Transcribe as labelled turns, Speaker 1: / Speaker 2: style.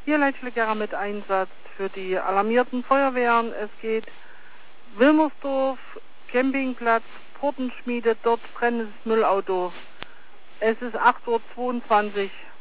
Speaker 1: Tierleitschläger mit Einsatz für die alarmierten Feuerwehren. Es geht Wilmersdorf, Campingplatz, Portenschmiede, dort brennendes Müllauto. Es ist 8:22 Uhr.